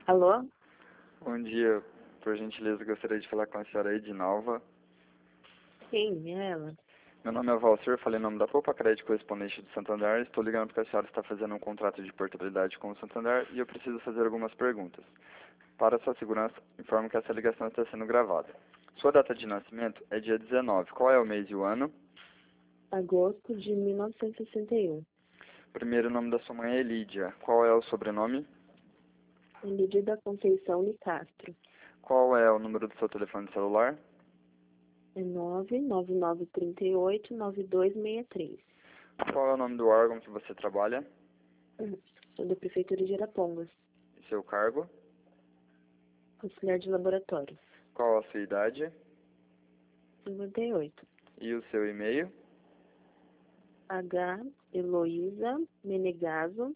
Alô? Bom dia, por gentileza, gostaria de falar com a senhora Edinalva. Quem é ela? Meu nome é Valcir, falei em nome da Poupa Crédito Correspondente do Santander. Estou ligando porque a senhora está fazendo um contrato de portabilidade com o Santander e eu preciso fazer algumas perguntas. Para sua segurança, informo que essa ligação está sendo gravada. Sua data de nascimento é dia 19. Qual é o mês e o ano? Agosto de 1961. Primeiro nome da sua mãe é Lídia. Qual é o sobrenome? Lídia da Conceição de Castro. Qual é o número do seu telefone celular? É 99938-9263. Qual é o nome do órgão que você trabalha? Sou da Prefeitura de Arapongas. E seu cargo? Auxiliar de laboratório. Qual a sua idade? 58. E o seu e-mail? Heloísa Menegaso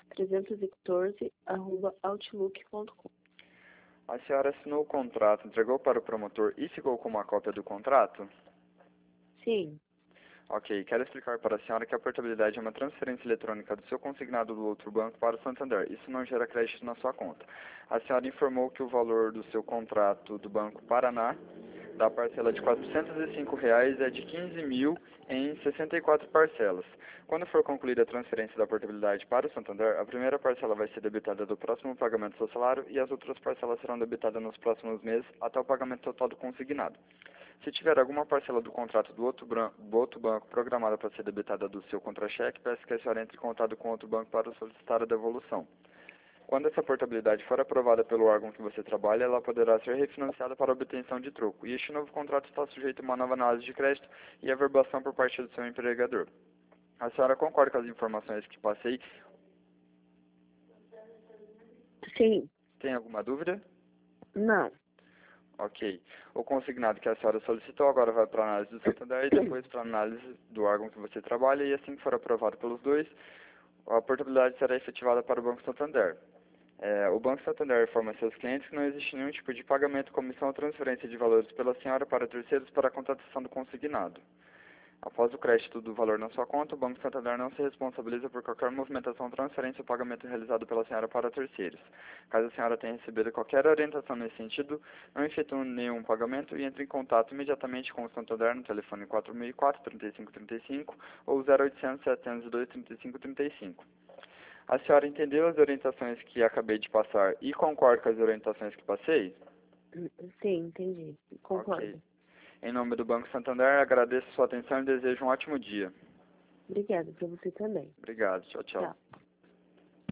314 @outlook.com. A senhora assinou o contrato, entregou para o promotor e ficou com uma cópia do contrato? Sim. Ok, quero explicar para a senhora que a portabilidade é uma transferência eletrônica do seu consignado do outro banco para o Santander. Isso não gera crédito na sua conta. A senhora informou que o valor do seu contrato do Banco Paraná, da parcela de R$ 405, é de 15.000 em 64 parcelas. Quando for concluída a transferência da portabilidade para o Santander, a primeira parcela vai ser debitada do próximo pagamento do seu salário e as outras parcelas serão debitadas nos próximos meses até o pagamento total do consignado. Se tiver alguma parcela do contrato do outro banco programada para ser debitada do seu contra-cheque, peço que a senhora entre em contato com outro banco para solicitar a devolução. Quando essa portabilidade for aprovada pelo órgão que você trabalha, ela poderá ser refinanciada para obtenção de troco. E este novo contrato está sujeito a uma nova análise de crédito e averbação por parte do seu empregador. A senhora concorda com as informações que passei? Sim. Tem alguma dúvida? Não. Ok. O consignado que a senhora solicitou agora vai para a análise do Santander e depois para a análise do órgão que você trabalha, e assim que for aprovado pelos dois, a portabilidade será efetivada para o Banco Santander. O Banco Santander informa a seus clientes que não existe nenhum tipo de pagamento, comissão ou transferência de valores pela senhora para terceiros para a contratação do consignado. Após o crédito do valor na sua conta, o Banco Santander não se responsabiliza por qualquer movimentação, transferência ou pagamento realizado pela senhora para terceiros. Caso a senhora tenha recebido qualquer orientação nesse sentido, não efetue nenhum pagamento e entre em contato imediatamente com o Santander no telefone 4004-3535 ou 0800-702-3535. A senhora entendeu as orientações que acabei de passar e concorda com as orientações que passei? Sim, entendi. Concordo. Ok. Em nome do Banco Santander, agradeço sua atenção e desejo um ótimo dia. Obrigada para você também. Obrigado. Tchau, tchau. Tchau.